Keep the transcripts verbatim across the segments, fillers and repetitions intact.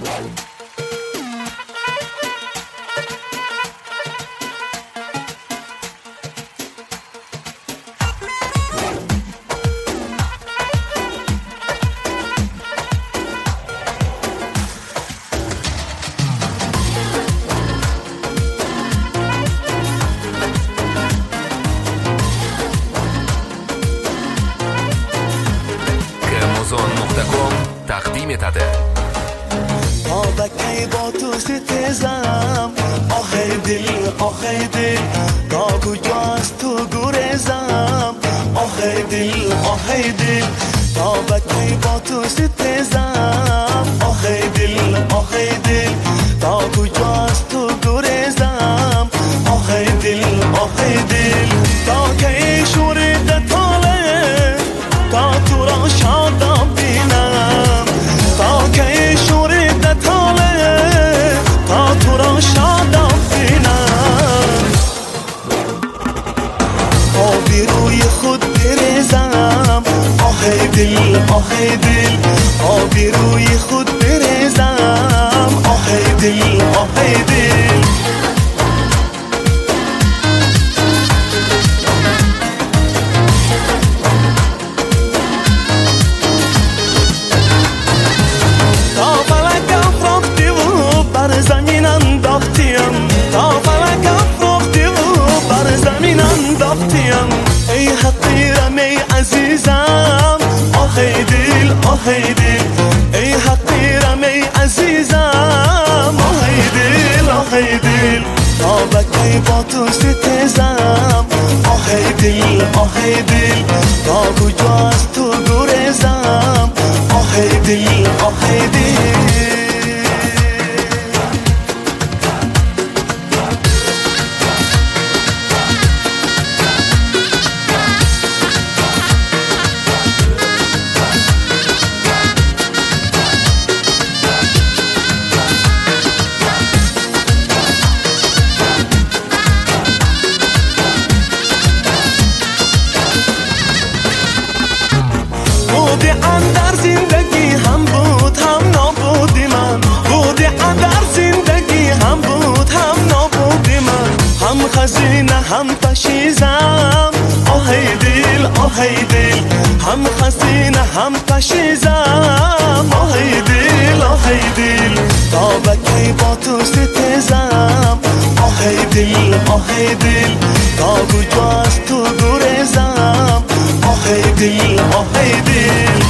تقدیم تده آبکی با تو ستیزم آخی دل آخی دل تا کجاست تو گریزم آخی دل آخی دل آبکی با تو ستیزم آخی دل آخی دل تا کجاست تو گریزم آخی دل آخی دل تا که شورید تاله تا تو را شادم بینم تا که شورید تاله تا تو را شادم بینم آبی روی خود بریزم آخی دل آخی دل آبی روی خود بریزم آخی دل آخی دل ای حقیرم ای عزیزم آخی دل آخی دل ای حقیرم ای عزیزم آخی دل آخی دل آبکی با تو ستیزم آخی دل آخی دل تا کجاست تو گریزم آخی دل آخی دل بودی اندر زندگی هم بود هم نبودی من بودی اندر زندگی هم بود هم نبودی من هم خزینه هم پشیزم آهی دل آهی دل هم خزینه هم پشیزم آهی دل آهی دل تا بکی با تو ستیزم آهی دل آهی دل تا کجاست تو گریزم آخی دل آخی دل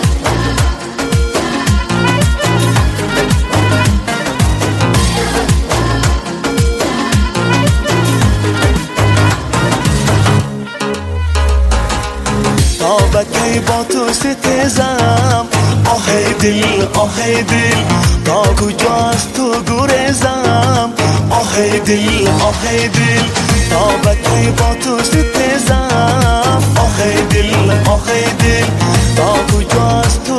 تا بکی با تو ستیزم آخی دل آخی دل تا کجاست تو گریزم آخی دل آخی دل تا بکی با تو ستیزم آخی دل آخی دل تا کجاست